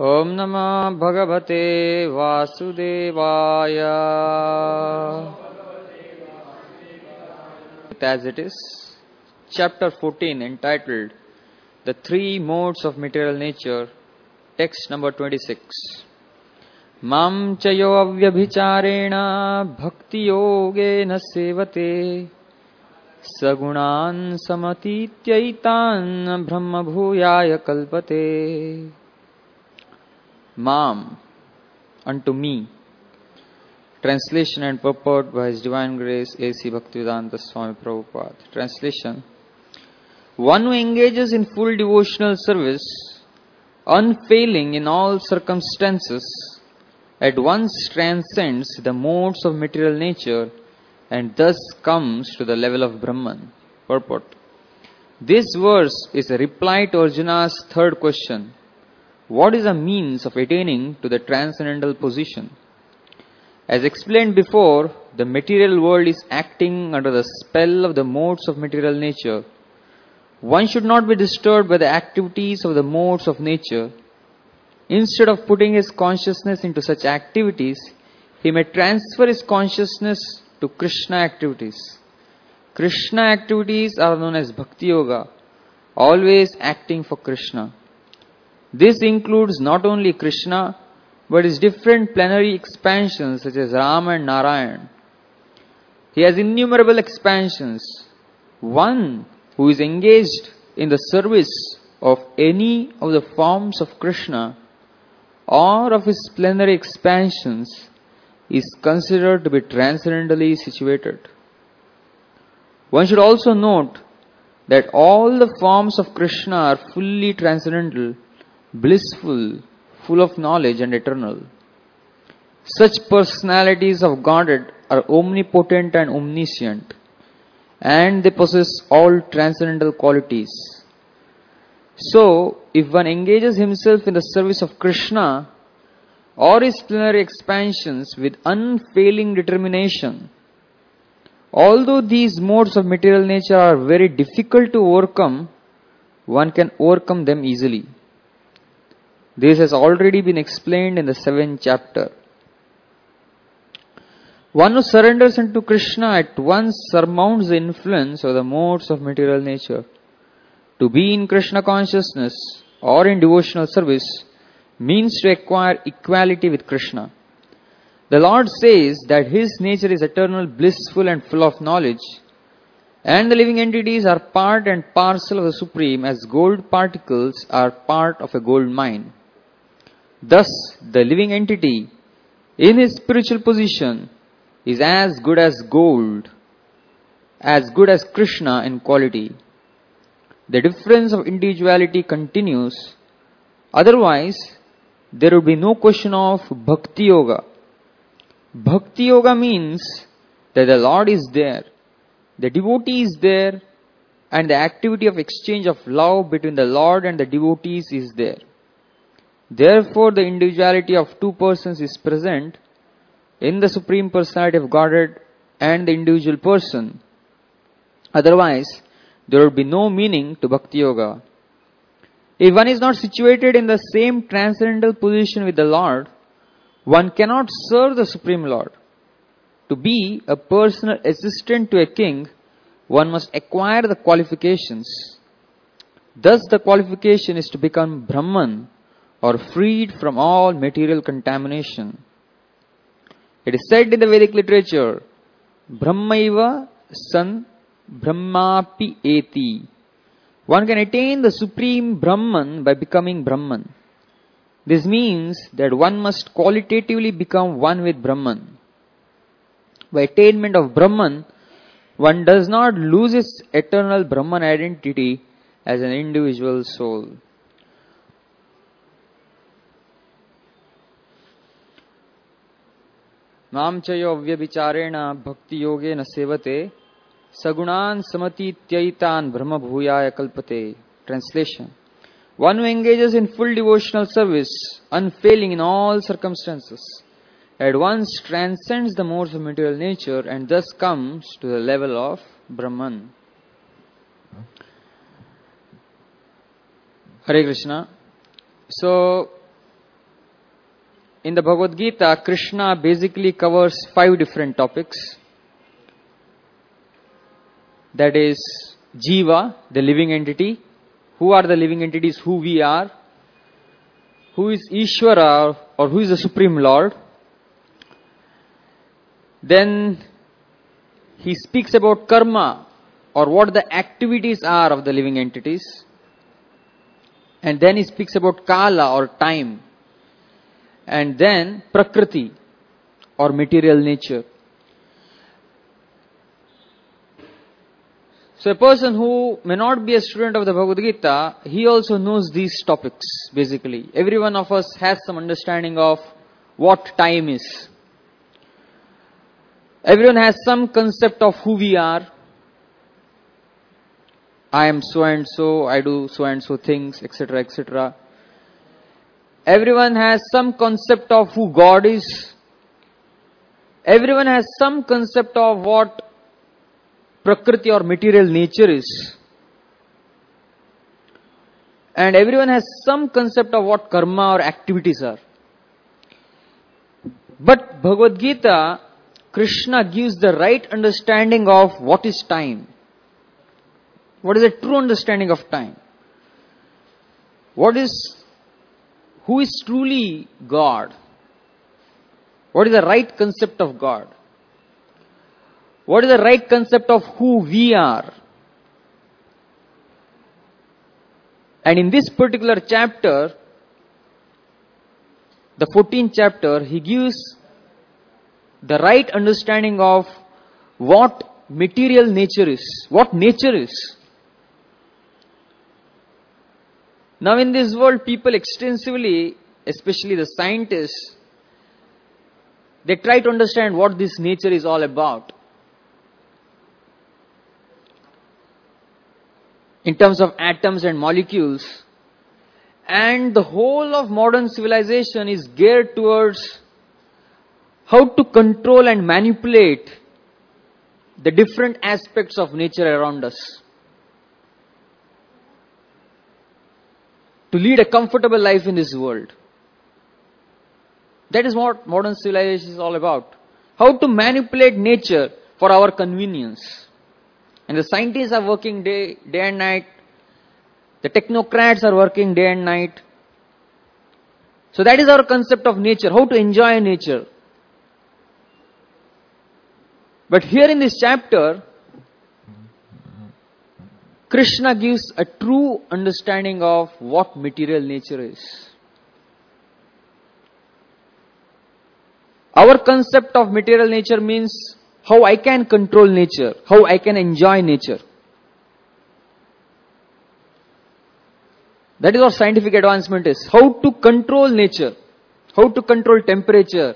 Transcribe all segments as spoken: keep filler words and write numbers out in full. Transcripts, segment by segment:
Om Namah Bhagavate Vasudevaya. As it is, chapter fourteen, entitled The Three Modes of Material Nature, text number twenty-six. Mam chayo avyabhicharena bhakti yogena sevate sagunan samatityaitan brahma bhuyaya kalpate. Mam, unto me. Translation and purport by His Divine Grace A C Bhaktivedanta Swami Prabhupada. Translation: one who engages in full devotional service, unfailing in all circumstances, at once transcends the modes of material nature and thus comes to the level of Brahman. Purport: this verse is a reply to Arjuna's third question. What is a means of attaining to the transcendental position? As explained before, the material world is acting under the spell of the modes of material nature. One should not be disturbed by the activities of the modes of nature. Instead of putting his consciousness into such activities, he may transfer his consciousness to Krishna activities. Krishna activities are known as Bhakti Yoga, always acting for Krishna. This includes not only Krishna, but his different plenary expansions such as Rama and Narayan. He has innumerable expansions. One who is engaged in the service of any of the forms of Krishna or of his plenary expansions is considered to be transcendentally situated. One should also note that all the forms of Krishna are fully transcendental, blissful, full of knowledge and eternal. Such personalities of Godhead are omnipotent and omniscient, and they possess all transcendental qualities. So, if one engages himself in the service of Krishna or his plenary expansions with unfailing determination, although these modes of material nature are very difficult to overcome, one can overcome them easily. This has already been explained in the seventh chapter. One who surrenders unto Krishna at once surmounts the influence of the modes of material nature. To be in Krishna consciousness or in devotional service means to acquire equality with Krishna. The Lord says that His nature is eternal, blissful and full of knowledge, and the living entities are part and parcel of the Supreme as gold particles are part of a gold mine. Thus, the living entity in his spiritual position is as good as gold, as good as Krishna in quality. The difference of individuality continues. Otherwise, there would be no question of Bhakti Yoga. Bhakti Yoga means that the Lord is there, the devotee is there, and the activity of exchange of love between the Lord and the devotees is there. Therefore, the individuality of two persons is present in the Supreme Personality of Godhead and the individual person. Otherwise, there would be no meaning to Bhakti Yoga. If one is not situated in the same transcendental position with the Lord, one cannot serve the Supreme Lord. To be a personal assistant to a king, one must acquire the qualifications. Thus, the qualification is to become Brahman, or freed from all material contamination. It is said in the Vedic literature, Brahmaiva san Brahmapi eti. One can attain the supreme Brahman by becoming Brahman. This means that one must qualitatively become one with Brahman. By attainment of Brahman, one does not lose its eternal Brahman identity as an individual soul. Mam chayo vyabhicharena bhakti yogena sevate sagunan samatityaitan brahma bhuyaya kalpate. Translation: one who engages in full devotional service, unfailing in all circumstances, at once transcends the modes of material nature and thus comes to the level of Brahman. Hare Krishna. So, in the Bhagavad Gita, Krishna basically covers five different topics. That is Jiva, the living entity. Who are the living entities? Who we are. Who is Ishvara, or who is the Supreme Lord. Then he speaks about karma, or what the activities are of the living entities. And then he speaks about kala, or time. And then prakriti, or material nature. So a person who may not be a student of the Bhagavad Gita, he also knows these topics, basically. Every one of us has some understanding of what time is. Everyone has some concept of who we are. I am so and so, I do so and so things, et cetera, et cetera. Everyone has some concept of who God is. Everyone has some concept of what Prakriti or material nature is. And everyone has some concept of what karma or activities are. But Bhagavad Gita, Krishna gives the right understanding of what is time. What is a true understanding of time? What is, who is truly God? What is the right concept of God? What is the right concept of who we are? And in this particular chapter, the fourteenth chapter, he gives the right understanding of what material nature is, what nature is. Now in this world, people extensively, especially the scientists, they try to understand what this nature is all about. In terms of atoms and molecules. And the whole of modern civilization is geared towards how to control and manipulate the different aspects of nature around us. To lead a comfortable life in this world. That is what modern civilization is all about. How to manipulate nature for our convenience. And the scientists are working day, day and night. The technocrats are working day and night. So that is our concept of nature, how to enjoy nature. But here in this chapter, Krishna gives a true understanding of what material nature is. Our concept of material nature means how I can control nature, how I can enjoy nature. That is what scientific advancement is. How to control nature, how to control temperature,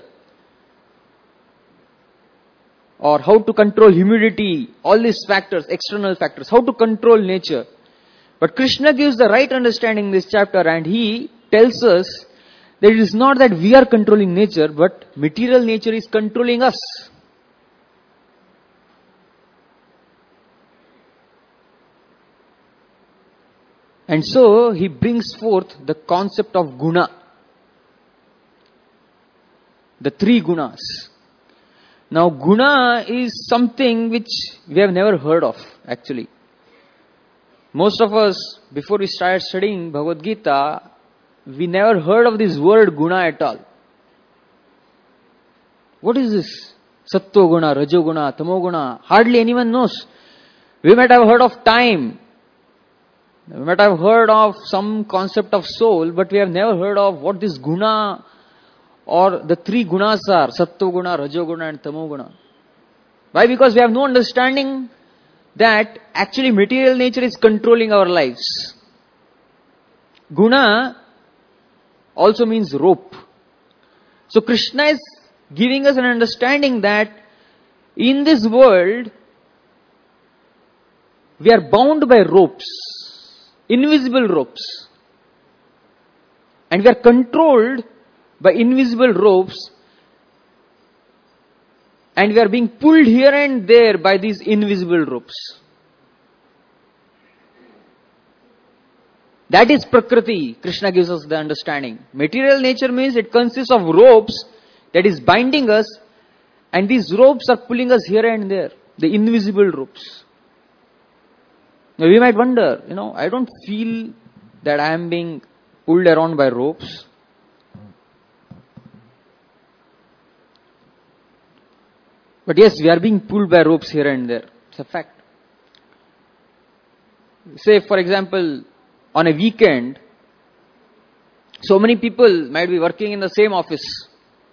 or how to control humidity, all these factors, external factors, how to control nature. But Krishna gives the right understanding in this chapter, and he tells us that it is not that we are controlling nature, but material nature is controlling us. And so he brings forth the concept of guna. The three gunas. Now guna is something which we have never heard of actually. Most of us, before we started studying Bhagavad Gita, we never heard of this word guna at all. What is this? Sattva guna, Rajo guna, Tamo guna. Hardly anyone knows. We might have heard of time. We might have heard of some concept of soul, but we have never heard of what this guna or the three gunas are. Sattva guna, Rajo guna and Tamo guna. Why? Because we have no understanding that actually material nature is controlling our lives. Guna also means rope. So Krishna is giving us an understanding that in this world, we are bound by ropes. Invisible ropes. And we are controlled by invisible ropes. And we are being pulled here and there by these invisible ropes. That is Prakriti. Krishna gives us the understanding. Material nature means it consists of ropes that is binding us, and these ropes are pulling us here and there. The invisible ropes. Now we might wonder, you know, I don't feel that I am being pulled around by ropes. But yes, we are being pulled by ropes here and there. It's a fact. Say, for example, on a weekend, so many people might be working in the same office.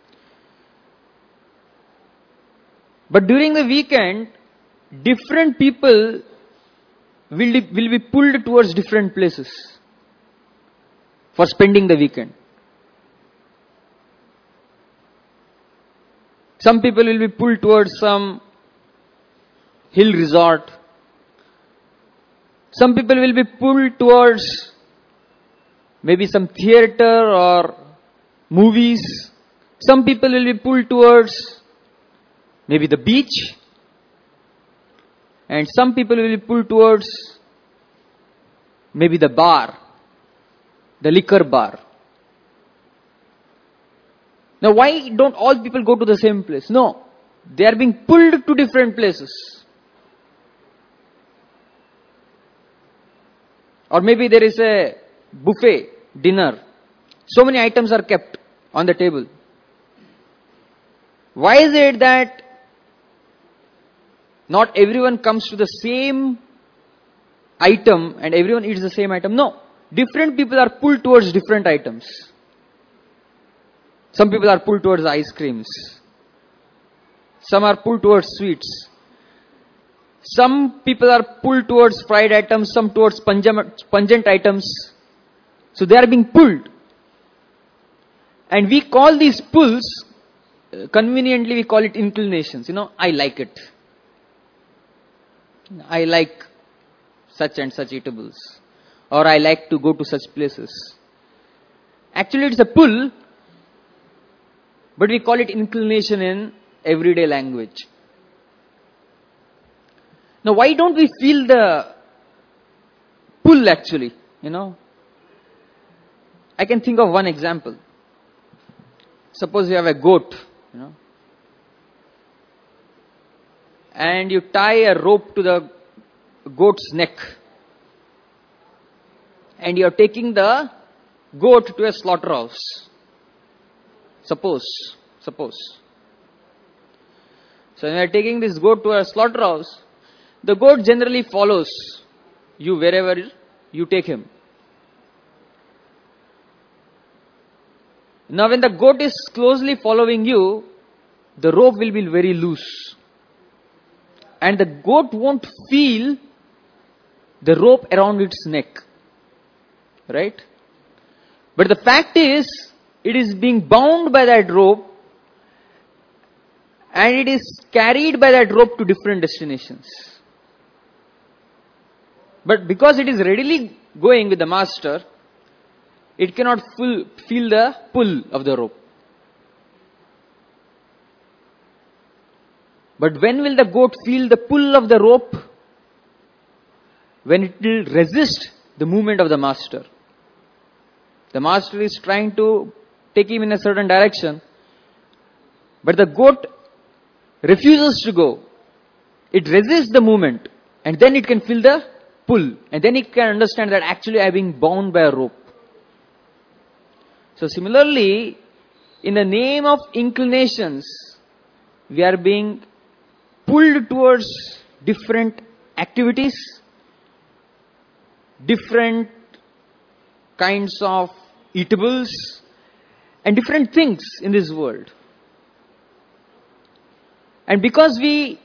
But during the weekend, different people will, will be pulled towards different places for spending the weekend. Some people will be pulled towards some hill resort. Some people will be pulled towards maybe some theater or movies. Some people will be pulled towards maybe the beach. And some people will be pulled towards maybe the bar, the liquor bar. Now, why don't all people go to the same place? No, they are being pulled to different places. Or maybe there is a buffet dinner. So many items are kept on the table. Why is it that not everyone comes to the same item and everyone eats the same item? No. Different people are pulled towards different items. Some people are pulled towards ice creams. Some are pulled towards sweets. Some people are pulled towards fried items, some towards pungent items. So they are being pulled. And we call these pulls, conveniently we call it inclinations. You know, I like it. I like such and such eatables. Or I like to go to such places. Actually it's a pull, but we call it inclination in everyday language. Now, why don't we feel the pull actually, you know? I can think of one example. Suppose you have a goat, you know, and you tie a rope to the goat's neck, and you are taking the goat to a slaughterhouse. Suppose, suppose. So, when you are taking this goat to a slaughterhouse, the goat generally follows you wherever you take him. Now when the goat is closely following you, the rope will be very loose. And the goat won't feel the rope around its neck. Right? But the fact is, it is being bound by that rope and it is carried by that rope to different destinations. But because it is readily going with the master, it cannot full, feel the pull of the rope. But when will the goat feel the pull of the rope? When it will resist the movement of the master. The master is trying to take him in a certain direction, but the goat refuses to go. It resists the movement, and then it can feel the pull, and then it can understand that actually I am being bound by a rope. So similarly, in the name of inclinations, we are being pulled towards different activities, different kinds of eatables, and different things in this world. And because we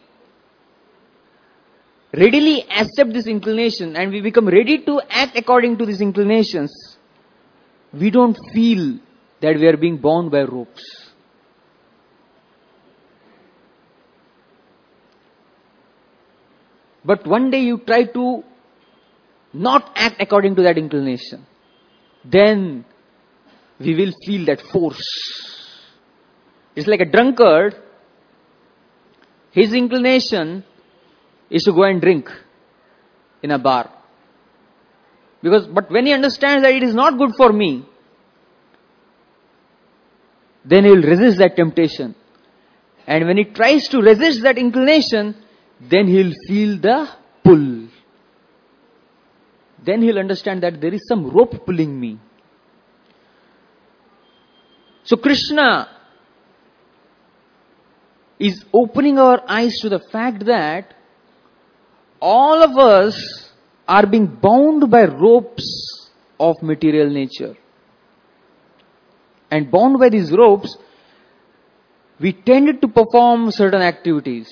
readily accept this inclination and we become ready to act according to these inclinations, we don't feel that we are being bound by ropes. But one day you try to not act according to that inclination, then we will feel that force. It's like a drunkard. His inclination is to go and drink in a bar. Because, but when he understands that it is not good for me, then he will resist that temptation. And when he tries to resist that inclination, then he will feel the pull. Then he will understand that there is some rope pulling me. So Krishna is opening our eyes to the fact that all of us are being bound by ropes of material nature. And bound by these ropes, we tend to perform certain activities.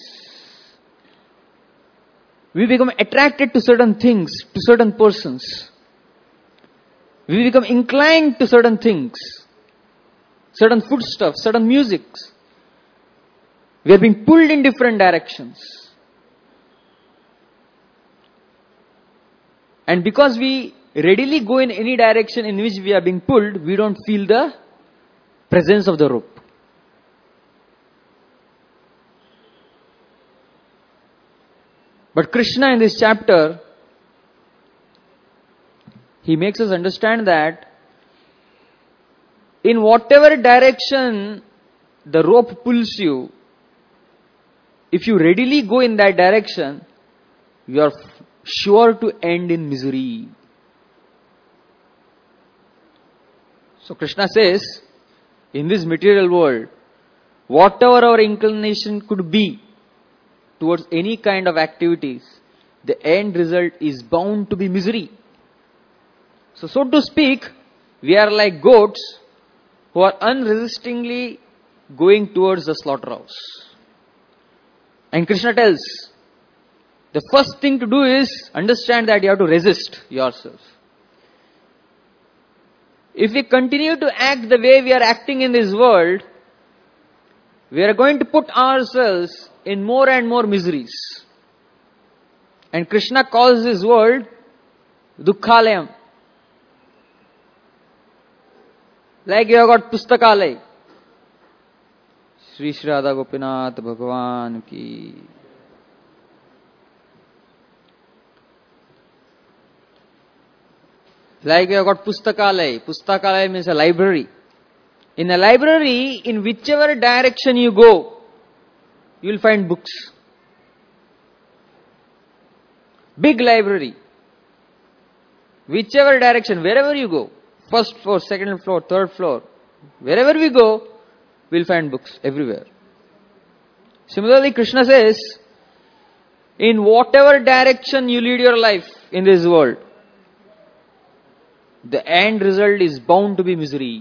We become attracted to certain things, to certain persons. We become inclined to certain things, certain foodstuffs, certain musics. We are being pulled in different directions. And because we readily go in any direction in which we are being pulled, we don't feel the presence of the rope. But Krishna in this chapter, he makes us understand that in whatever direction the rope pulls you, if you readily go in that direction, you are sure to end in misery. So Krishna says, in this material world, whatever our inclination could be towards any kind of activities, the end result is bound to be misery. So, so to speak, we are like goats who are unresistingly going towards the slaughterhouse. And Krishna tells, the first thing to do is understand that you have to resist yourself. If we continue to act the way we are acting in this world, we are going to put ourselves in more and more miseries. And Krishna calls this world Dukkhalayam. Like you have got Pustakalay. Sri Sri Radha Gopinath Bhagavan ki. Like you have got Pustakalay. Pustakalay means a library. In a library, in whichever direction you go, you will find books. Big library. Whichever direction, wherever you go, first floor, second floor, third floor, wherever we go, we will find books everywhere. Similarly, Krishna says, in whatever direction you lead your life in this world, the end result is bound to be misery.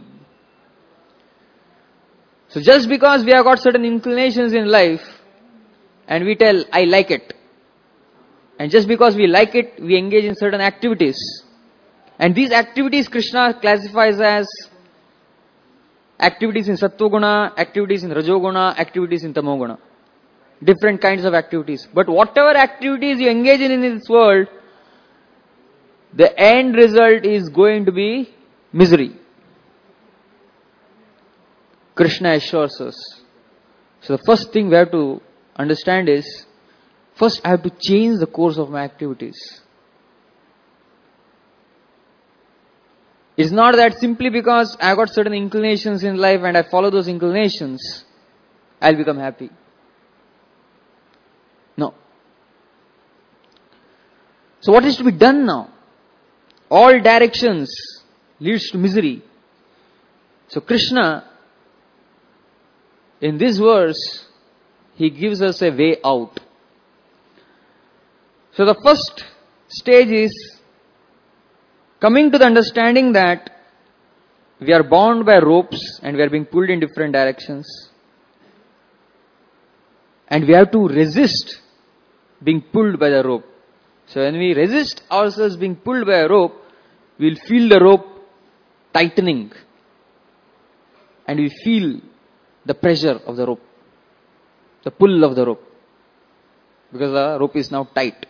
So just because we have got certain inclinations in life, and we tell, I like it. And just because we like it, we engage in certain activities. And these activities Krishna classifies as activities in Sattva-guna, activities in Rajo-guna, activities in Tamo-guna. Different kinds of activities. But whatever activities you engage in in this world, the end result is going to be misery. Krishna assures us. So the first thing we have to understand is, first I have to change the course of my activities. It's not that simply because I got certain inclinations in life and I follow those inclinations, I'll become happy. No. So what is to be done now? All directions leads to misery. So Krishna, in this verse, he gives us a way out. So the first stage is coming to the understanding that we are bound by ropes and we are being pulled in different directions. And we have to resist being pulled by the rope. So when we resist ourselves being pulled by a rope, we will feel the rope tightening. And we feel the pressure of the rope, the pull of the rope, because the rope is now tight.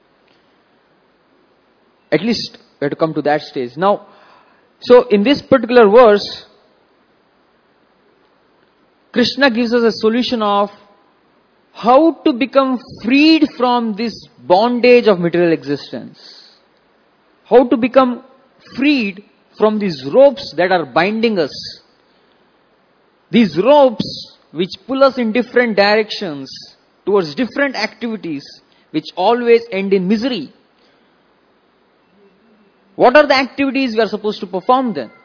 At least we have to come to that stage. Now, so in this particular verse, Krishna gives us a solution of how to become freed from this bondage of material existence. how to become freed from these ropes that are binding us. These ropes which pull us in different directions towards different activities which always end in misery. What are the activities we are supposed to perform then?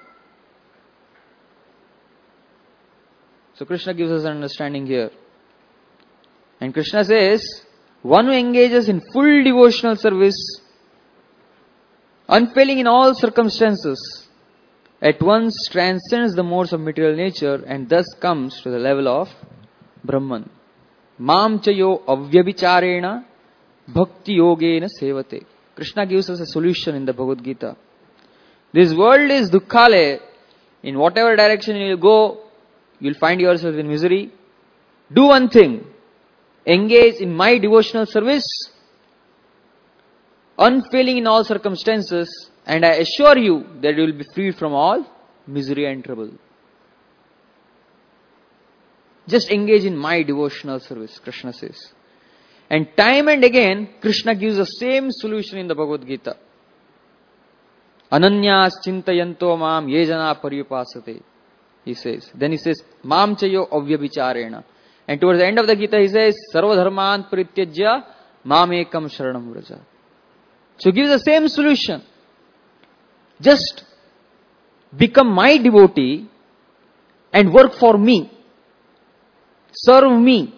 So Krishna gives us an understanding here. And Krishna says, one who engages in full devotional service, unfailing in all circumstances, at once transcends the modes of material nature and thus comes to the level of Brahman. Mam chayo avyabhicharena bhakti yogena sevate. Krishna gives us a solution in the Bhagavad Gita. This world is dukkhale. In whatever direction you go, you'll find yourself in misery. Do one thing. Engage in my devotional service, unfailing in all circumstances, and I assure you that you will be freed from all misery and trouble. Just engage in my devotional service, Krishna says. And time and again, Krishna gives the same solution in the Bhagavad Gita. Ananyas chintayanto mam yejana pariyupasate. He says. Then he says, mam chayo avyabhicharena. And towards the end of the Gita, he says, sarva dharman parityajya mam ekam sharanam vraja. So he gives the same solution. Just become my devotee and work for me. Serve me.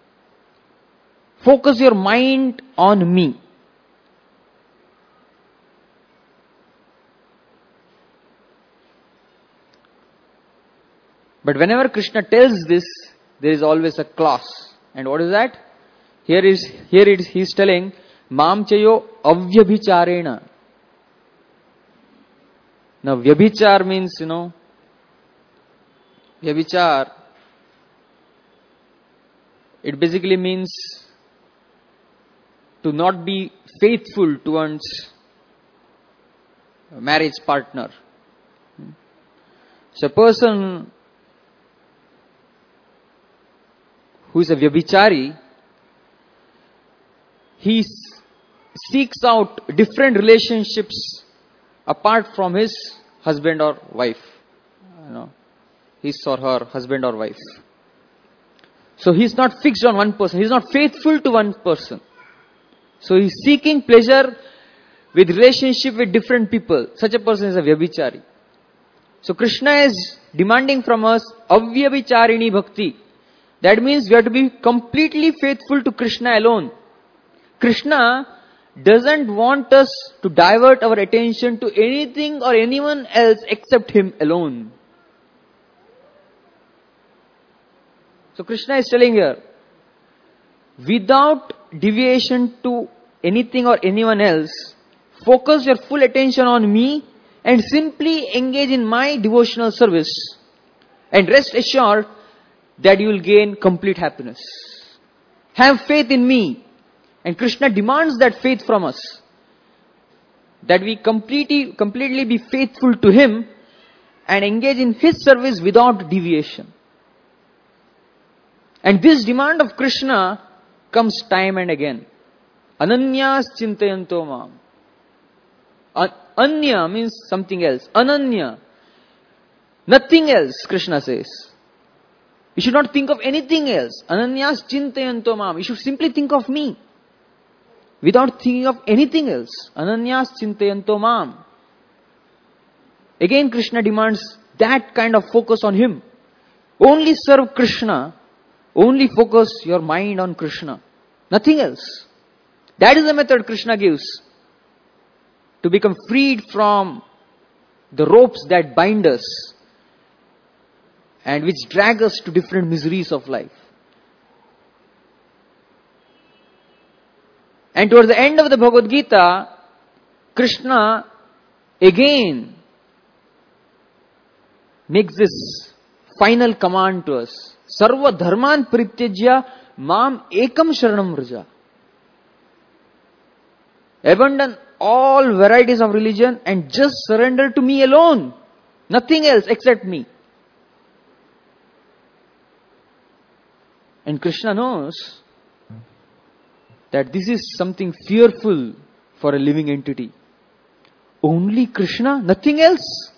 Focus your mind on me. But whenever Krishna tells this, there is always a clause. And what is that? Here is here it is he is telling, Mam chayo avyabhicharena. Now vyabhichar means, you know, vyabhichar, it basically means to not be faithful to one's marriage partner. So a person who is a vyabhichari, he seeks out different relationships apart from his husband or wife. You know, his or her husband or wife. So he is not fixed on one person. He is not faithful to one person. So he is seeking pleasure with relationship with different people. Such a person is a vyabhichari. So Krishna is demanding from us avyabhicharini bhakti. That means we have to be completely faithful to Krishna alone. Krishna doesn't want us to divert our attention to anything or anyone else except Him alone. So Krishna is telling here, without deviation to anything or anyone else, focus your full attention on me and simply engage in my devotional service. And rest assured that you will gain complete happiness. Have faith in me. And Krishna demands that faith from us. That we completely, completely be faithful to Him and engage in His service without deviation. And this demand of Krishna comes time and again. Ananyas chintayanto mam. Anya means something else. Ananya. Nothing else, Krishna says. You should not think of anything else. Ananyas chintayanto mam. You should simply think of me. Without thinking of anything else. Ananyas chintayanto mam. Again Krishna demands that kind of focus on Him. Only serve Krishna. Only focus your mind on Krishna. Nothing else. That is the method Krishna gives to become freed from the ropes that bind us and which drag us to different miseries of life. And towards the end of the Bhagavad Gita, Krishna again makes this final command to us. Sarva dharman parityajya mam ekam sharanam vraja. Abandon all varieties of religion and just surrender to me alone. Nothing else except me. And Krishna knows that this is something fearful for a living entity. Only Krishna, nothing else?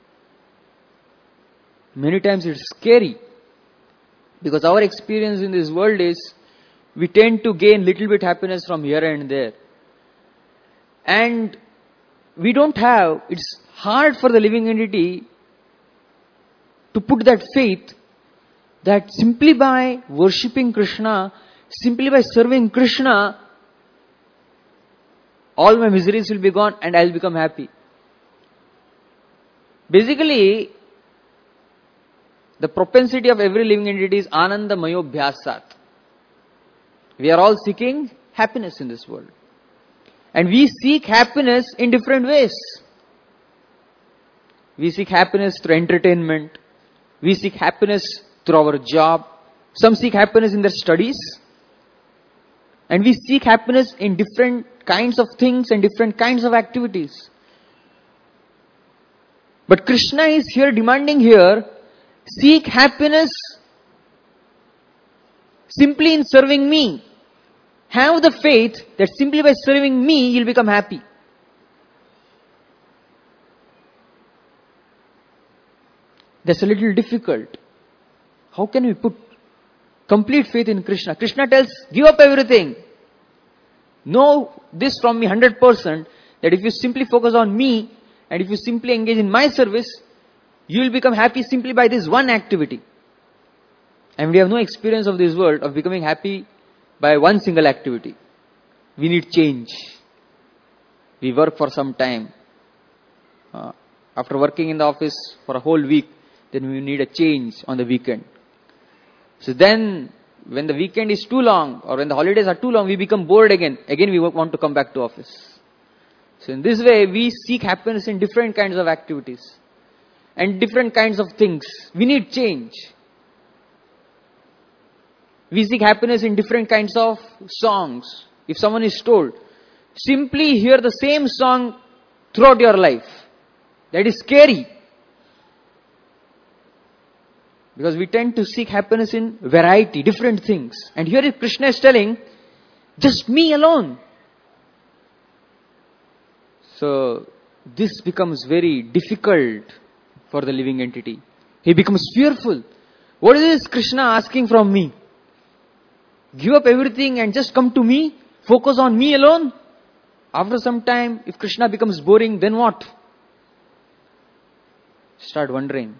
Many times it's scary. Because our experience in this world is, we tend to gain little bit happiness from here and there. And we don't have, it's hard for the living entity to put that faith that simply by worshipping Krishna, simply by serving Krishna, all my miseries will be gone and I'll become happy. Basically, the propensity of every living entity is Ananda Mayobhyasat. We are all seeking happiness in this world. And we seek happiness in different ways. We seek happiness through entertainment. We seek happiness through our job. Some seek happiness in their studies. And we seek happiness in different kinds of things and different kinds of activities. But Krishna is here demanding here, seek happiness simply in serving me. Have the faith that simply by serving me, you'll become happy. That's a little difficult. How can we put complete faith in Krishna? Krishna tells, give up everything. Know this from me one hundred percent, that if you simply focus on me, and if you simply engage in my service, you will become happy simply by this one activity. And we have no experience of this world of becoming happy by one single activity. We need change. We work for some time. Uh, after working in the office for a whole week, then we need a change on the weekend. So then, when the weekend is too long, or when the holidays are too long, we become bored again. Again we want to come back to office. So in this way, we seek happiness in different kinds of activities. And different kinds of things. We need change. We seek happiness in different kinds of songs. If someone is told, simply hear the same song throughout your life. That is scary. Because we tend to seek happiness in variety, different things. And here Krishna is telling, just me alone. So, this becomes very difficult for the living entity. He becomes fearful. What is this Krishna asking from me? Give up everything and just come to me? Focus on me alone? After some time, if Krishna becomes boring, then what? Start wondering.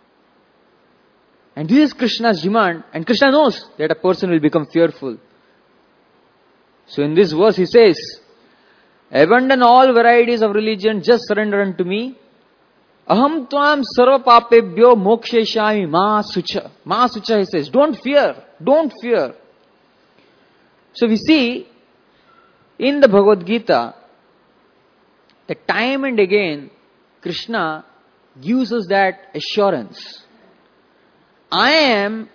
And this is Krishna's demand, and Krishna knows that a person will become fearful. So in this verse he says, abandon all varieties of religion, just surrender unto me. Aham tvam sarva papebhyo moksheshami ma sucha. Ma sucha, he says, don't fear, don't fear. So we see in the Bhagavad Gita that time and again Krishna gives us that assurance. I am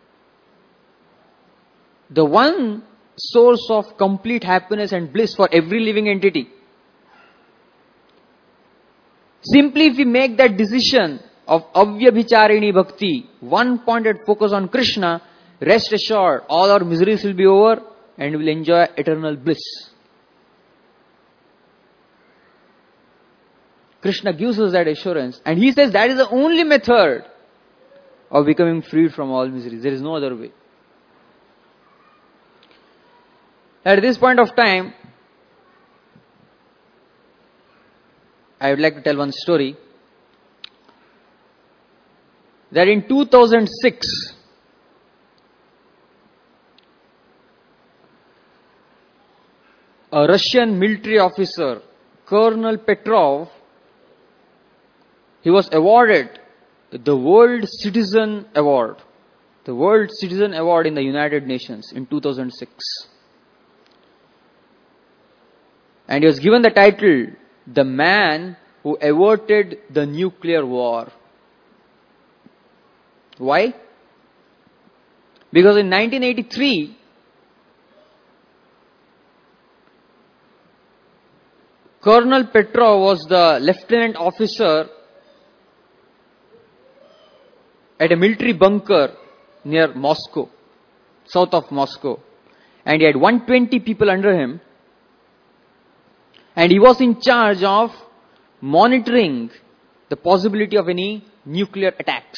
the one source of complete happiness and bliss for every living entity. Simply if we make that decision of avyabhicharini bhakti, one-pointed focus on Krishna, rest assured, all our miseries will be over and we will enjoy eternal bliss. Krishna gives us that assurance, and he says that is the only method of becoming freed from all miseries. There is no other way. At this point of time, I would like to tell one story. That in two thousand six, a Russian military officer, Colonel Petrov, he was awarded the World Citizen Award. The World Citizen Award in the United Nations in two thousand six. And he was given the title, the man who averted the nuclear war. Why? Because in nineteen eighty-three, Colonel Petrov was the lieutenant officer at a military bunker near Moscow, south of Moscow. And he had one hundred twenty people under him. And he was in charge of monitoring the possibility of any nuclear attacks.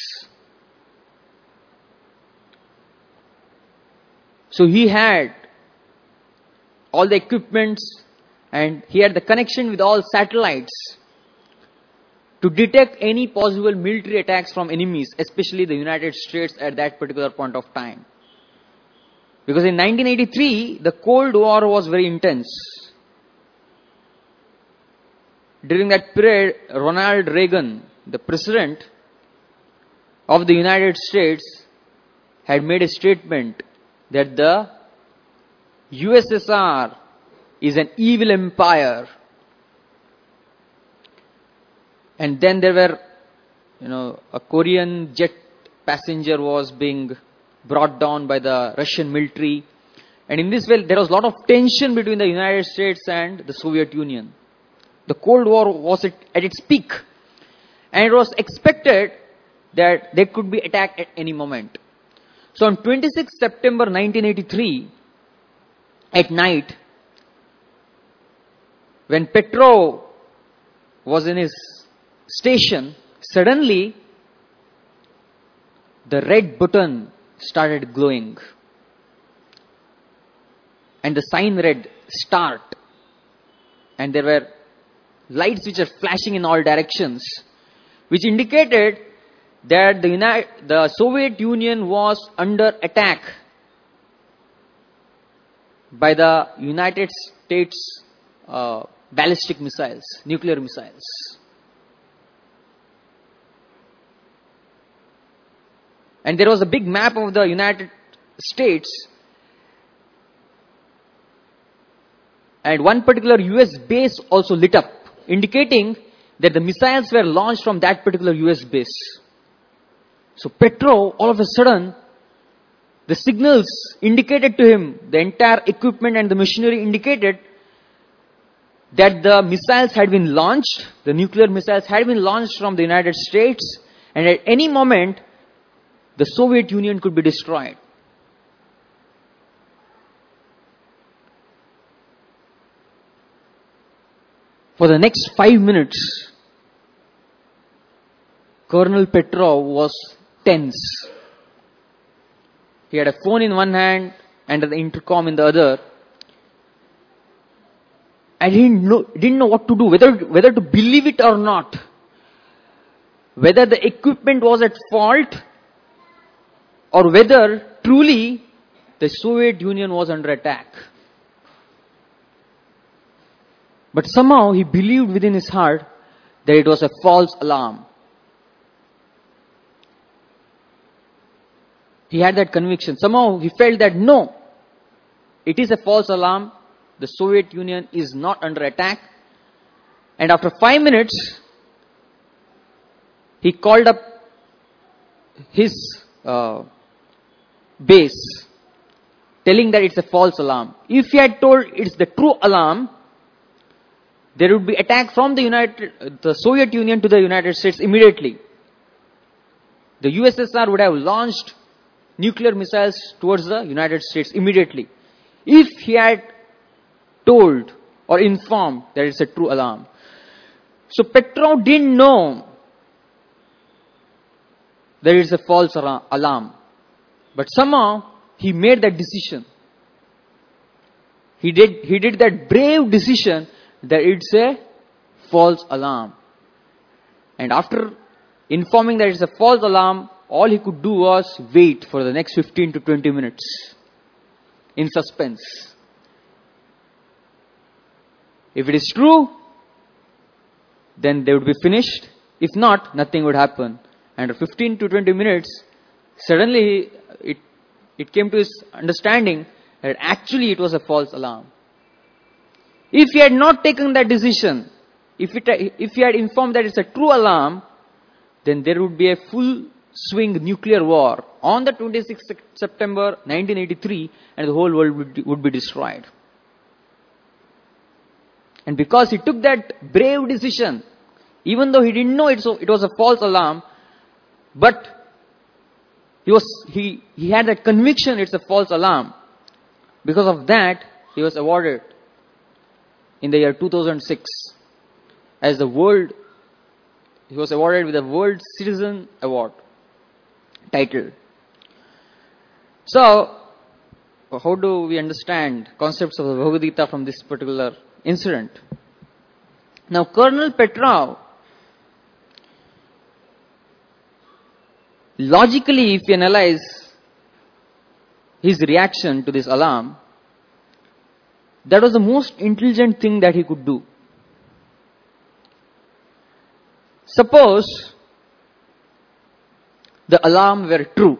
So he had all the equipments and he had the connection with all satellites to detect any possible military attacks from enemies, especially the United States at that particular point of time. Because in nineteen eighty-three, the Cold War was very intense. During that period, Ronald Reagan, the president of the United States, had made a statement that the U S S R is an evil empire. And then there were, you know, a Korean jet passenger was being brought down by the Russian military. And in this way, there was a lot of tension between the United States and the Soviet Union. The Cold War was at, at its peak. And it was expected that they could be attacked at any moment. So on twenty-sixth September nineteen eighty-three, at night, when Petrov was in his station, suddenly the red button started glowing. And the sign read start. And there were lights which are flashing in all directions, which indicated that the, United, the Soviet Union was under attack by the United States uh, ballistic missiles, nuclear missiles. And there was a big map of the United States, and one particular U S base also lit up, indicating that the missiles were launched from that particular U S base. So Petrov, all of a sudden, the signals indicated to him, the entire equipment and the machinery indicated that the missiles had been launched, the nuclear missiles had been launched from the United States, and at any moment, the Soviet Union could be destroyed. For the next five minutes, Colonel Petrov was tense. He had a phone in one hand and the intercom in the other. And he didn't know, didn't know what to do, whether, whether to believe it or not. Whether the equipment was at fault or whether truly the Soviet Union was under attack. But somehow he believed within his heart that it was a false alarm. He had that conviction. Somehow he felt that no, it is a false alarm. The Soviet Union is not under attack. And after five minutes, he called up his uh, base, telling that it's a false alarm. If he had told it's the true alarm, there would be attack from the United, the Soviet Union to the United States immediately. The U S S R would have launched nuclear missiles towards the United States immediately. If he had told or informed that it's a true alarm. So Petrov didn't know that it's a false alarm. But somehow he made that decision. He did, he did that brave decision that it's a false alarm. And after informing that it's a false alarm, all he could do was wait for the next fifteen to twenty minutes in suspense. If it is true, then they would be finished. If not, nothing would happen. And after fifteen to twenty minutes, suddenly it, it came to his understanding that actually it was a false alarm. If he had not taken that decision, if, it, if he had informed that it's a true alarm, then there would be a full swing nuclear war on the twenty-sixth of September nineteen eighty-three, and the whole world would, would be destroyed. And because he took that brave decision, even though he didn't know it, so it was a false alarm, but he was he, he had that conviction it's a false alarm. Because of that, he was awarded in the year two thousand six as the world, he was awarded with the World Citizen Award title. So, how do we understand concepts of the Bhagavad Gita from this particular incident? Now, Colonel Petrov, logically, if you analyze his reaction to this alarm, that was the most intelligent thing that he could do. Suppose the alarm were true.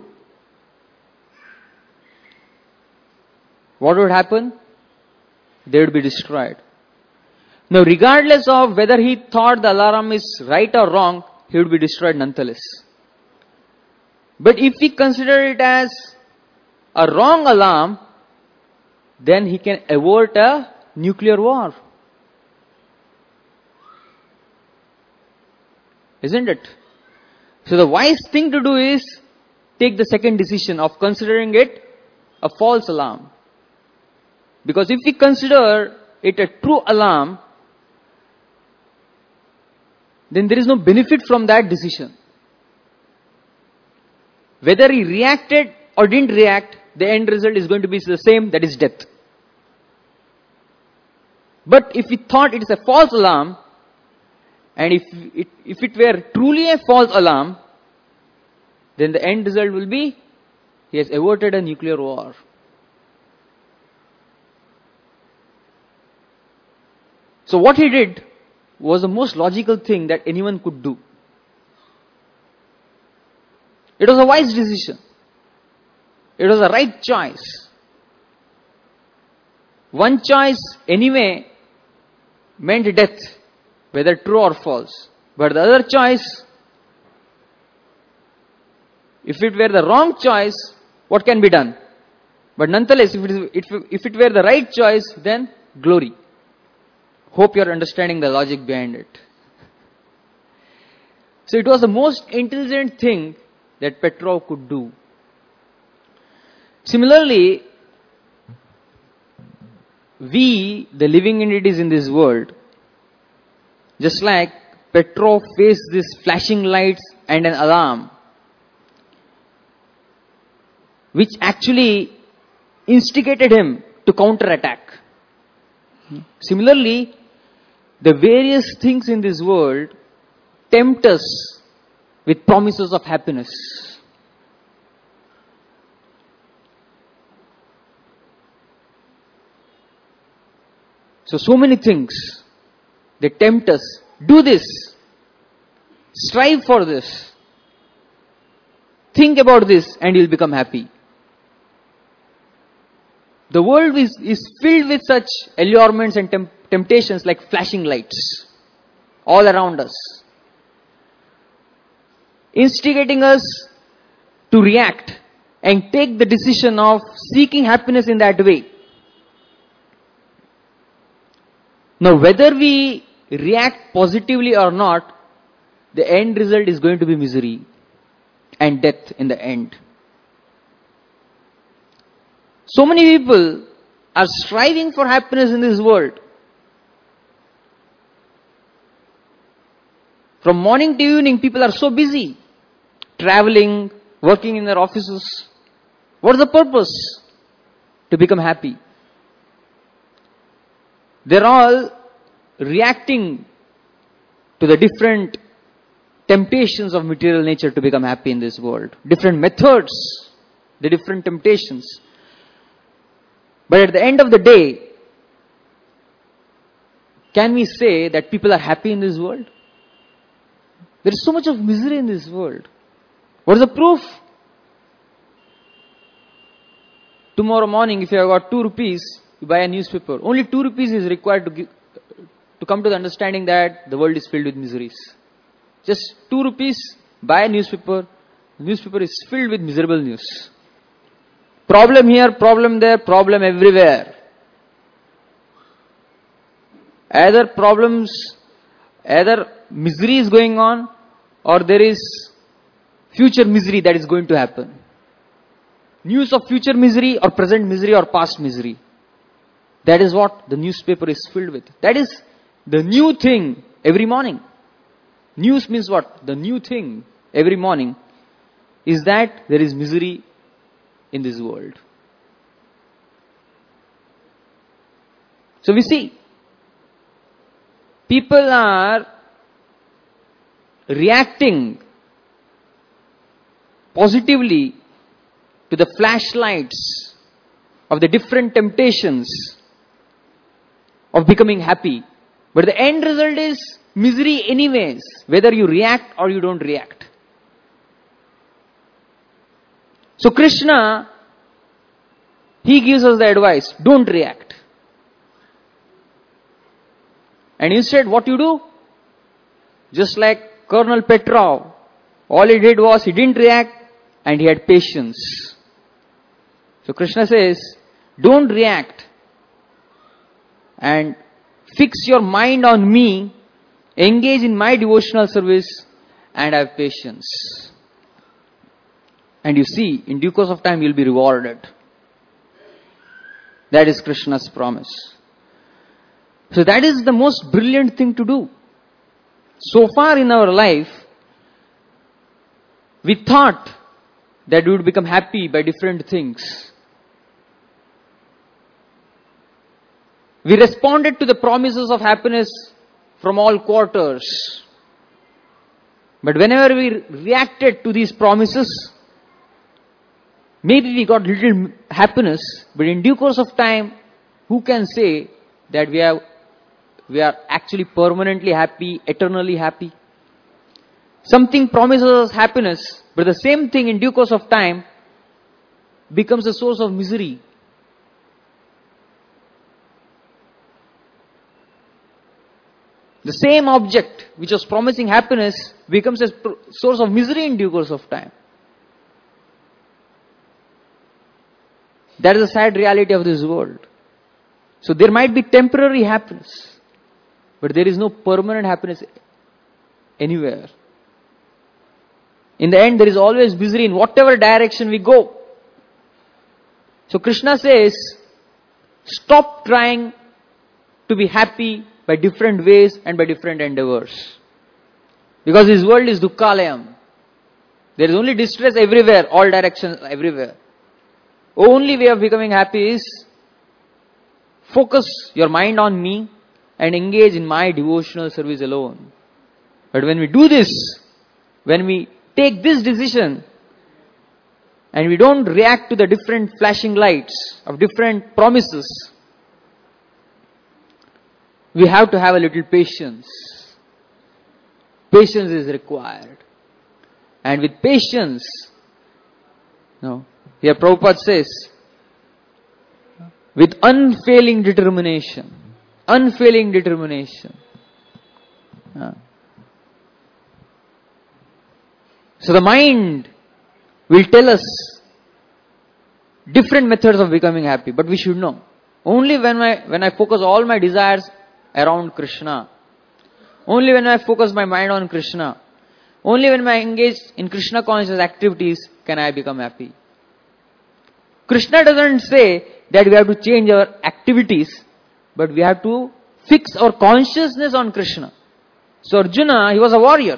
What would happen? They would be destroyed. Now, regardless of whether he thought the alarm is right or wrong, he would be destroyed nonetheless. But if we consider it as a wrong alarm, then he can avert a nuclear war. Isn't it? So the wise thing to do is take the second decision of considering it a false alarm. Because if we consider it a true alarm, then there is no benefit from that decision. Whether he reacted or didn't react, the end result is going to be the same, that is death. But if we thought it is a false alarm, and if it, if it were truly a false alarm, then the end result will be he has averted a nuclear war. So what he did was the most logical thing that anyone could do. It was a wise decision. It was a right choice. One choice anyway meant death, whether true or false. But the other choice, if it were the wrong choice, what can be done? But nonetheless, if it, is, if, if it were the right choice, then glory. Hope you are understanding the logic behind it. So it was the most intelligent thing that Petrov could do. Similarly, we, the living entities in this world, just like Petrov faced these flashing lights and an alarm, which actually instigated him to counterattack. Similarly, the various things in this world tempt us with promises of happiness. So, so many things, they tempt us. Do this. Strive for this. Think about this and you'll become happy. The world is, is filled with such allurements and temp- temptations like flashing lights all around us, instigating us to react and take the decision of seeking happiness in that way. Now, whether we react positively or not, the end result is going to be misery and death in the end. So many people are striving for happiness in this world. From morning to evening, people are so busy, traveling, working in their offices. What is the purpose? To become happy. They're all reacting to the different temptations of material nature to become happy in this world. Different methods, the different temptations. But at the end of the day, can we say that people are happy in this world? There is so much of misery in this world. What is the proof? Tomorrow morning, if you have got two rupees, you buy a newspaper. Only two rupees is required to give, to come to the understanding that the world is filled with miseries. Just two rupees, buy a newspaper. The newspaper is filled with miserable news. Problem here, problem there, problem everywhere. Either problems, either misery is going on, or there is future misery that is going to happen. News of future misery or present misery or past misery. That is what the newspaper is filled with. That is the new thing every morning. News means what? The new thing every morning is that there is misery in this world. So we see, people are reacting positively to the flashlights of the different temptations of becoming happy. But the end result is misery anyways, whether you react or you don't react. So Krishna, he gives us the advice, don't react. And instead, what you do? Just like Colonel Petrov, all he did was he didn't react and he had patience. So Krishna says, don't react and fix your mind on me, engage in my devotional service and have patience. And you see, in due course of time, you'll be rewarded. That is Krishna's promise. So that is the most brilliant thing to do. So far in our life, we thought that we would become happy by different things. We responded to the promises of happiness from all quarters. But whenever we reacted to these promises, maybe we got little happiness, but in due course of time, who can say that we have we are actually permanently happy, eternally happy? Something promises us happiness, but the same thing in due course of time becomes a source of misery. The same object which was promising happiness becomes a source of misery in due course of time. That is the sad reality of this world. So there might be temporary happiness, but there is no permanent happiness anywhere. In the end, there is always misery in whatever direction we go. So Krishna says, stop trying to be happy by different ways and by different endeavors. Because this world is dukkhalayam. There is only distress everywhere, all directions, everywhere. Only way of becoming happy is focus your mind on me and engage in my devotional service alone. But when we do this, when we take this decision and we don't react to the different flashing lights of different promises, we have to have a little patience. Patience is required. And with patience, no, here Prabhupada says, with unfailing determination, unfailing determination. Uh. So the mind will tell us different methods of becoming happy, but we should know. Only when I, when I focus all my desires around Krishna, only when I focus my mind on Krishna, only when I engage in Krishna conscious activities can I become happy. Krishna doesn't say that we have to change our activities, but we have to fix our consciousness on Krishna. So Arjuna, he was a warrior.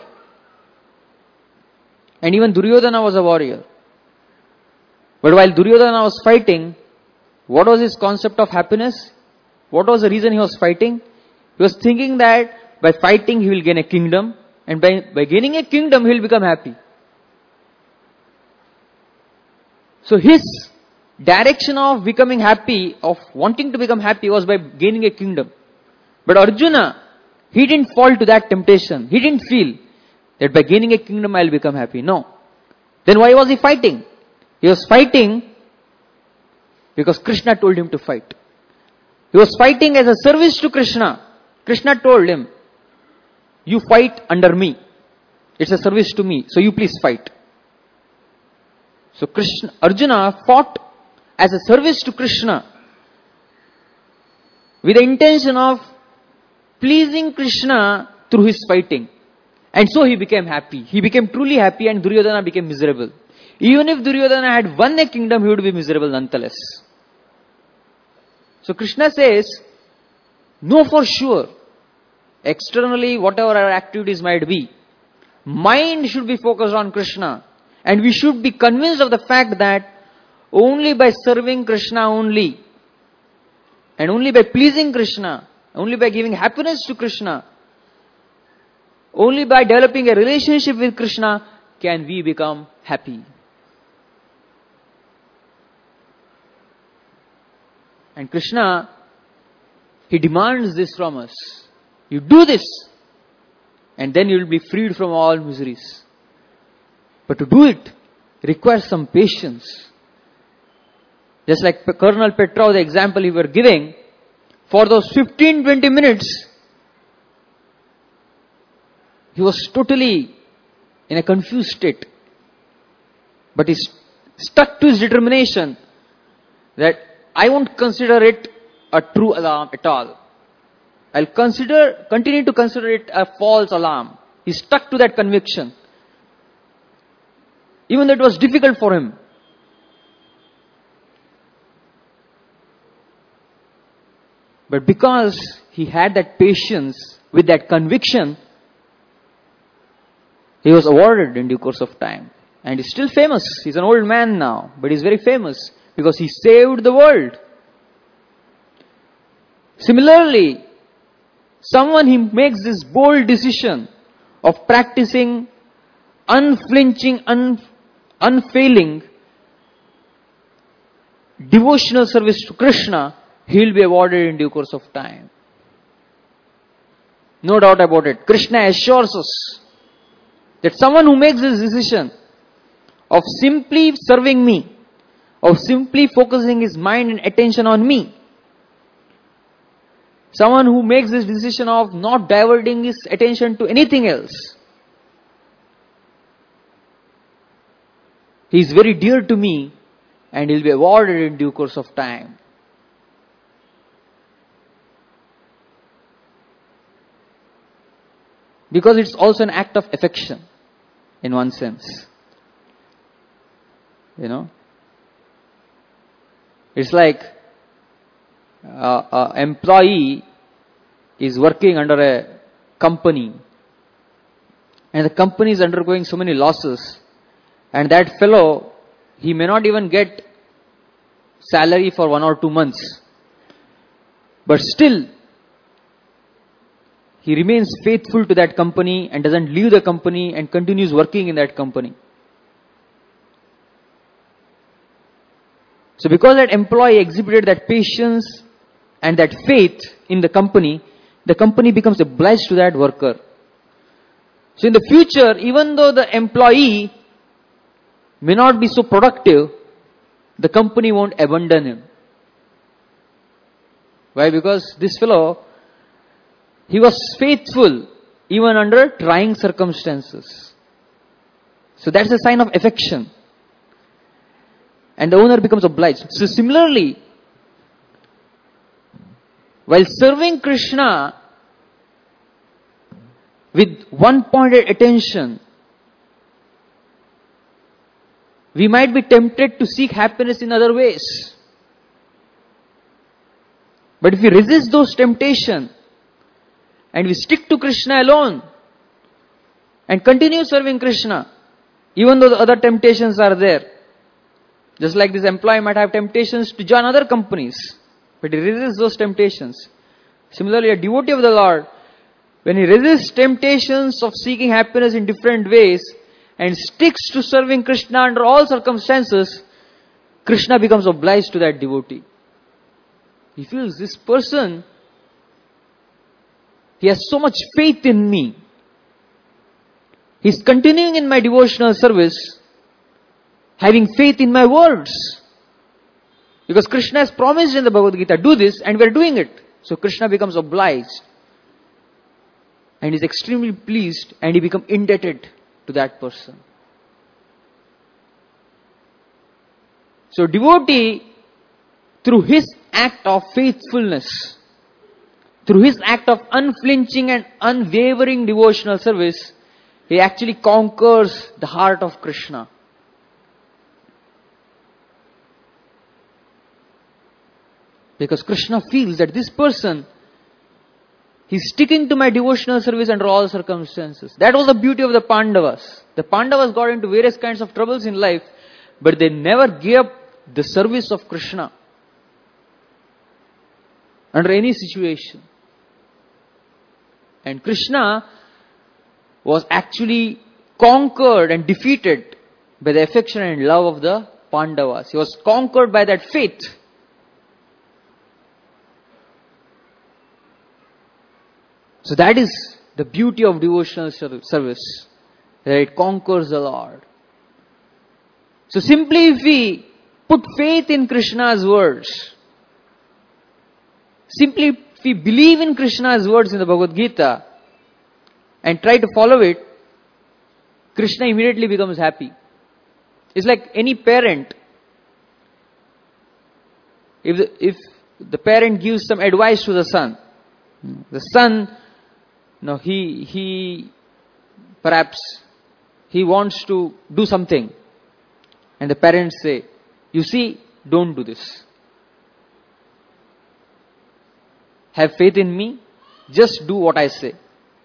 And even Duryodhana was a warrior. But while Duryodhana was fighting, what was his concept of happiness? What was the reason he was fighting? He was thinking that by fighting he will gain a kingdom, and by, by gaining a kingdom he will become happy. So his direction of becoming happy, of wanting to become happy, was by gaining a kingdom. But Arjuna, he didn't fall to that temptation. He didn't feel that by gaining a kingdom I will become happy. No. Then why was he fighting? He was fighting because Krishna told him to fight. He was fighting as a service to Krishna. Krishna told him, you fight under me. It's a service to me. So you please fight. So Krishna, Arjuna fought as a service to Krishna with the intention of pleasing Krishna through his fighting. And so he became happy. He became truly happy, and Duryodhana became miserable. Even if Duryodhana had won a kingdom, he would be miserable nonetheless. So Krishna says, know for sure, externally, whatever our activities might be, mind should be focused on Krishna. And we should be convinced of the fact that only by serving Krishna only, and only by pleasing Krishna, only by giving happiness to Krishna, only by developing a relationship with Krishna, can we become happy. And Krishna, He demands this from us. You do this, and then you will be freed from all miseries. But to do it requires some patience. Just like Colonel Petrov, the example he were giving, for those fifteen to twenty minutes, he was totally in a confused state. But he st- stuck to his determination that I won't consider it a true alarm at all. I'll consider, continue to consider it a false alarm. He stuck to that conviction. Even though it was difficult for him. But because he had that patience with that conviction, he was awarded in due course of time. And he's still famous. He's an old man now, but he's very famous because he saved the world. Similarly, someone who makes this bold decision of practicing unflinching, un, unfailing devotional service to Krishna, he will be awarded in due course of time. No doubt about it. Krishna assures us that someone who makes this decision of simply serving me, of simply focusing his mind and attention on me, someone who makes this decision of not diverting his attention to anything else, he is very dear to me and he will be awarded in due course of time. Because it's also an act of affection, in one sense. You know, it's like an employee is working under a company, and the company is undergoing so many losses, and that fellow, he may not even get salary for one or two months, but still he remains faithful to that company and doesn't leave the company and continues working in that company. So because that employee exhibited that patience and that faith in the company, the company becomes obliged to that worker. So in the future, even though the employee may not be so productive, the company won't abandon him. Why? Because this fellow, he was faithful even under trying circumstances. So that's a sign of affection. And the owner becomes obliged. So similarly, while serving Krishna with one-pointed attention, we might be tempted to seek happiness in other ways. But if we resist those temptations and we stick to Krishna alone and continue serving Krishna, even though the other temptations are there, just like this employee might have temptations to join other companies, but he resists those temptations. Similarly, a devotee of the Lord, when he resists temptations of seeking happiness in different ways and sticks to serving Krishna under all circumstances, Krishna becomes obliged to that devotee. He feels this person, he has so much faith in me. He's continuing in my devotional service, having faith in my words. Because Krishna has promised in the Bhagavad Gita, do this, and we're doing it. So Krishna becomes obliged. And is extremely pleased, and he becomes indebted to that person. So devotee, through his act of faithfulness, through his act of unflinching and unwavering devotional service, he actually conquers the heart of Krishna. Because Krishna feels that this person He's sticking to my devotional service under all circumstances. That was the beauty of the Pandavas. The Pandavas got into various kinds of troubles in life, but they never gave up the service of Krishna under any situation. And Krishna was actually conquered and defeated by the affection and love of the Pandavas. He was conquered by that faith. So that is the beauty of devotional service, that it conquers the Lord. So simply if we put faith in Krishna's words, simply if we believe in Krishna's words in the Bhagavad Gita and try to follow it, Krishna immediately becomes happy. It's like any parent. If the, if the parent gives some advice to the son, the son, no, he, he, perhaps, he wants to do something. And the parents say, you see, don't do this. Have faith in me, just do what I say.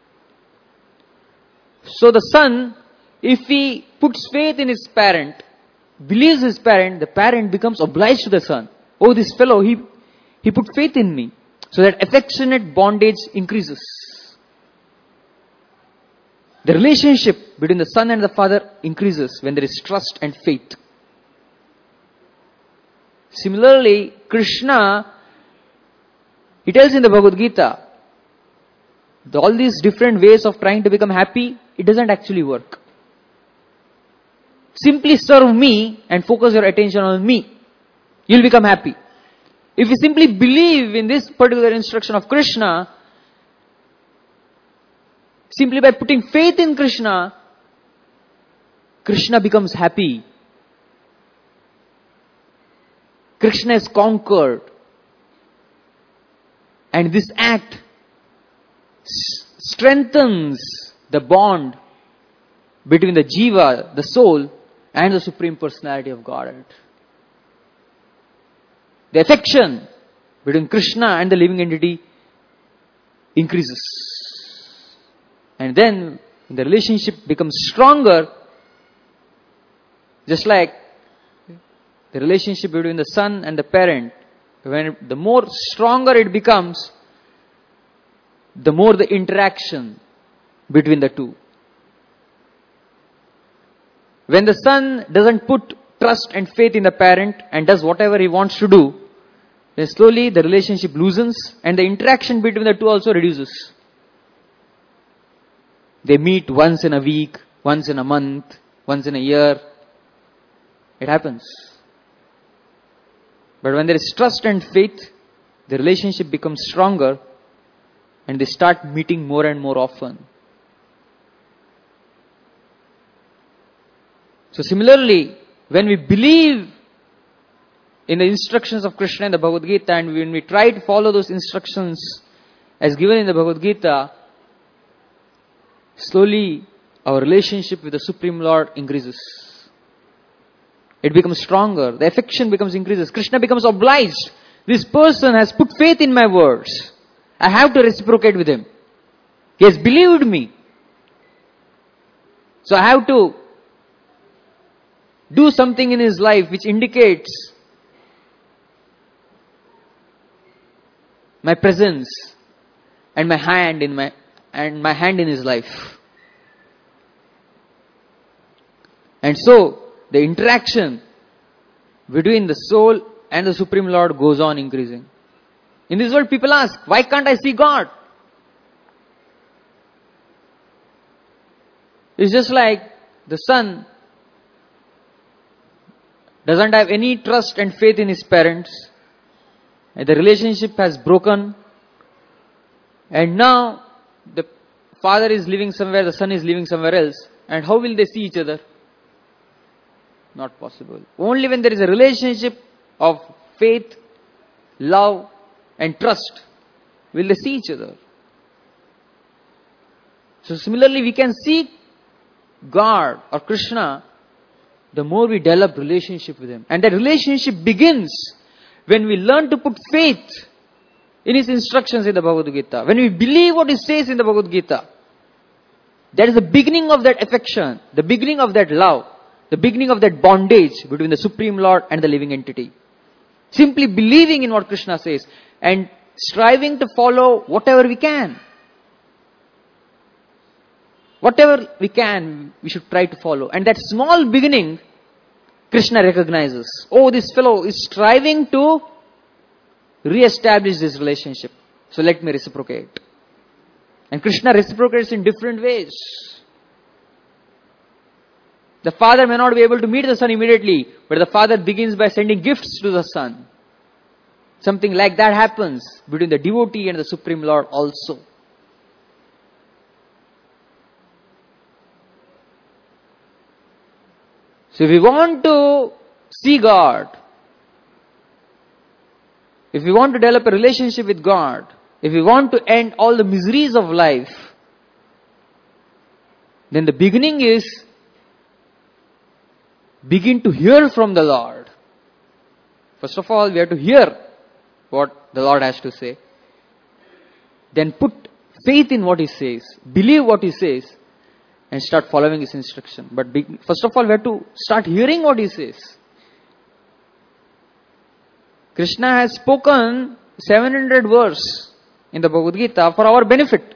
So the son, if he puts faith in his parent, believes his parent, the parent becomes obliged to the son. Oh, this fellow, he, he put faith in me. So that affectionate bondage increases. The relationship between the son and the father increases when there is trust and faith. Similarly, Krishna, he tells in the Bhagavad Gita, the, all these different ways of trying to become happy, it doesn't actually work. Simply serve me and focus your attention on me. You'll become happy. If you simply believe in this particular instruction of Krishna, simply by putting faith in Krishna, Krishna becomes happy. Krishna is conquered. And this act s- strengthens the bond between the jiva, the soul, and the Supreme Personality of Godhead. The affection between Krishna and the living entity increases. And then the relationship becomes stronger, just like the relationship between the son and the parent. When the more stronger it becomes, the more the interaction between the two. When the son doesn't put trust and faith in the parent and does whatever he wants to do, then slowly the relationship loosens and the interaction between the two also reduces. They meet once in a week, once in a month, once in a year. It happens. But when there is trust and faith, the relationship becomes stronger and they start meeting more and more often. So similarly, when we believe in the instructions of Krishna in the Bhagavad Gita and when we try to follow those instructions as given in the Bhagavad Gita, slowly our relationship with the Supreme Lord increases. It becomes stronger. The affection becomes increases. Krishna becomes obliged. This person has put faith in my words. I have to reciprocate with him. He has believed me. So I have to do something in his life which indicates my presence and my hand in my and my hand in his life. And so the interaction between the soul and the Supreme Lord goes on increasing. In this world, people ask, why can't I see God? It's just like the son doesn't have any trust and faith in his parents. And the relationship has broken. And now the father is living somewhere, the son is living somewhere else. And how will they see each other? Not possible. Only when there is a relationship of faith, love, and trust will they see each other. So similarly, we can see God or Krishna the more we develop relationship with him. And that relationship begins when we learn to put faith in his instructions in the Bhagavad Gita, when we believe what he says in the Bhagavad Gita, that is the beginning of that affection, the beginning of that love, the beginning of that bondage between the Supreme Lord and the living entity. Simply believing in what Krishna says and striving to follow whatever we can. Whatever we can, we should try to follow. And that small beginning, Krishna recognizes. Oh, this fellow is striving to re-establish this relationship. So let me reciprocate. And Krishna reciprocates in different ways. The father may not be able to meet the son immediately, but the father begins by sending gifts to the son. Something like that happens between the devotee and the Supreme Lord also. So if we want to see God, if we want to develop a relationship with God, if we want to end all the miseries of life, then the beginning is begin to hear from the Lord. First of all, we have to hear what the Lord has to say. Then put faith in what He says, believe what He says, and start following His instruction. But be, first of all, we have to start hearing what He says. Krishna has spoken seven hundred verses in the Bhagavad Gita for our benefit.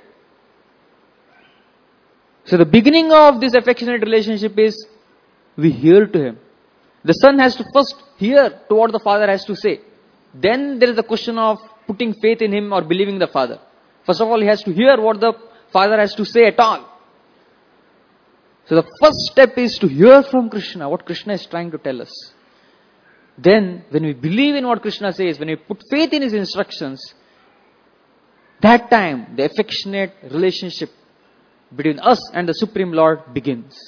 So the beginning of this affectionate relationship is we hear to Him. The son has to first hear to what the father has to say. Then there is the question of putting faith in him or believing the father. First of all, he has to hear what the father has to say at all. So the first step is to hear from Krishna, what Krishna is trying to tell us. Then, when we believe in what Krishna says, when we put faith in His instructions, that time the affectionate relationship between us and the Supreme Lord begins.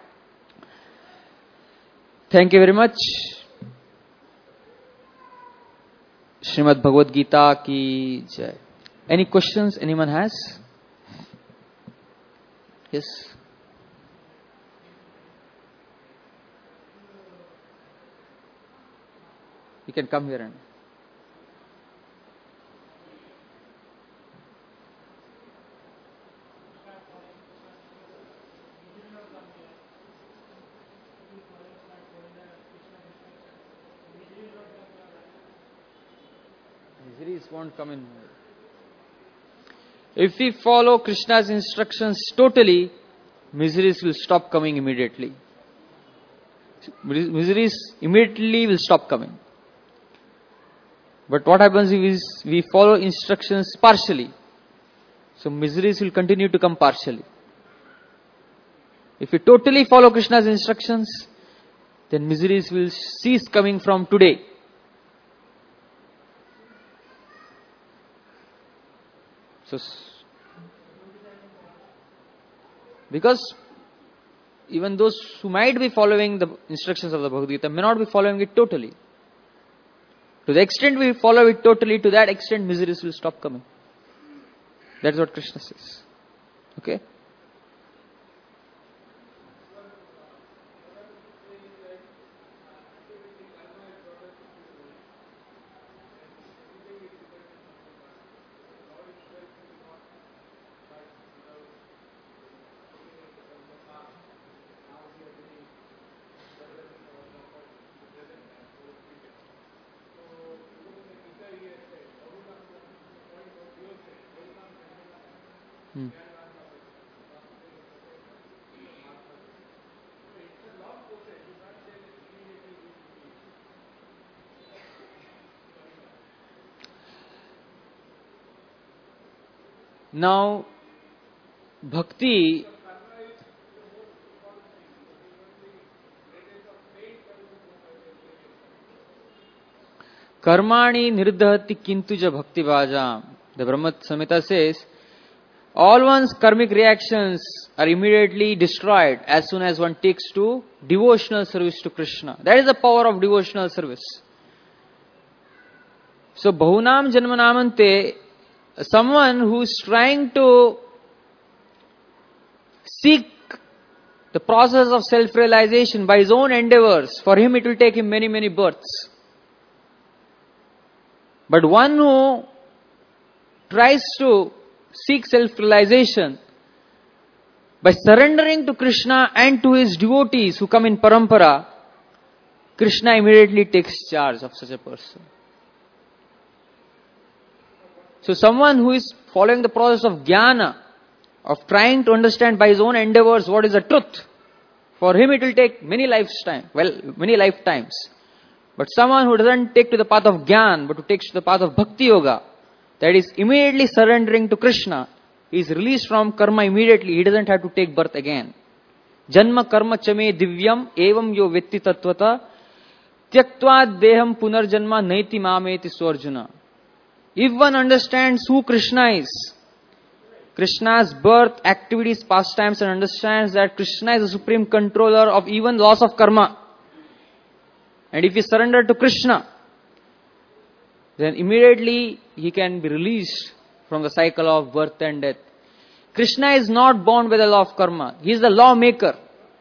Thank you very much. Srimad Bhagavad Gita ki jai. Any questions anyone has? Yes. You can come here and. Miseries won't come in. If we follow Krishna's instructions totally, miseries will stop coming immediately. Miseries immediately will stop coming. But what happens is we follow instructions partially. So miseries will continue to come partially. If we totally follow Krishna's instructions, then miseries will cease coming from today. So, because even those who might be following the instructions of the Bhagavad Gita may not be following it totally. To the extent we follow it totally, to that extent miseries will stop coming. That's what Krishna says. Okay? Hmm. Now, bhakti karmani nirdhati kintuja bhakti vajam. The Brahma Samhita says, all one's karmic reactions are immediately destroyed as soon as one takes to devotional service to Krishna. That is the power of devotional service. So, bahunam janmanamante, someone who is trying to seek the process of self-realization by his own endeavors, for him it will take him many, many births. But one who tries to seek self-realization, by surrendering to Krishna and to his devotees who come in parampara, Krishna immediately takes charge of such a person. So someone who is following the process of jnana, of trying to understand by his own endeavors what is the truth, for him it will take many lifetime, well, many lifetimes. But someone who doesn't take to the path of jnana, but who takes to the path of bhakti yoga, that is immediately surrendering to Krishna, he is released from karma immediately. He doesn't have to take birth again. Janma karma chame divyam evam yo vetti tattvata tyaktva deham punarjanma naiti mameti swarjuna. If one understands who Krishna is, Krishna's birth, activities, pastimes, and understands that Krishna is the supreme controller of even laws of karma, and if he surrender to Krishna, then immediately he can be released from the cycle of birth and death. Krishna is not bound by the law of karma. He is the lawmaker.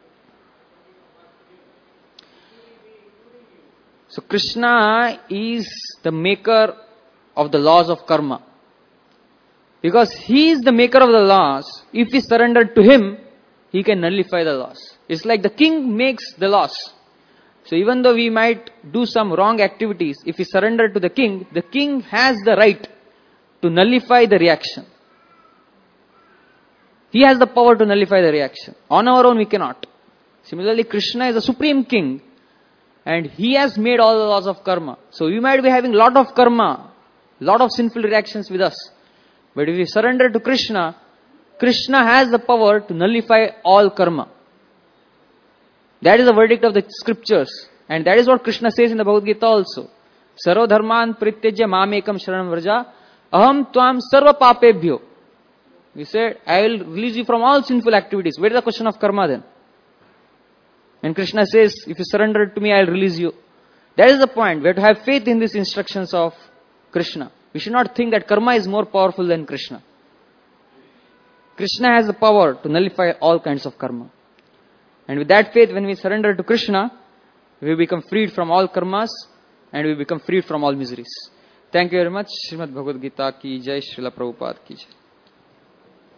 So Krishna is the maker of the laws of karma. Because he is the maker of the laws, if we surrender to him, he can nullify the laws. It's like the king makes the laws. So even though we might do some wrong activities, if we surrender to the king, the king has the right to nullify the reaction. He has the power to nullify the reaction. On our own we cannot. Similarly, Krishna is the supreme king and he has made all the laws of karma. So we might be having lot of karma, lot of sinful reactions with us. But if we surrender to Krishna, Krishna has the power to nullify all karma. That is the verdict of the scriptures. And that is what Krishna says in the Bhagavad Gita also. Sarva dharman prityajya mamekam sharanam vraja aham tvam sarva papebhyo. He said, I will release you from all sinful activities. Where is the question of karma then? And Krishna says, if you surrender to me, I will release you. That is the point. We have to have faith in these instructions of Krishna. We should not think that karma is more powerful than Krishna. Krishna has the power to nullify all kinds of karma. And with that faith, when we surrender to Krishna, we become freed from all karmas and we become freed from all miseries. Thank you very much. Srimad Bhagavad Gita ki jai, Srila Prabhupada ki jai.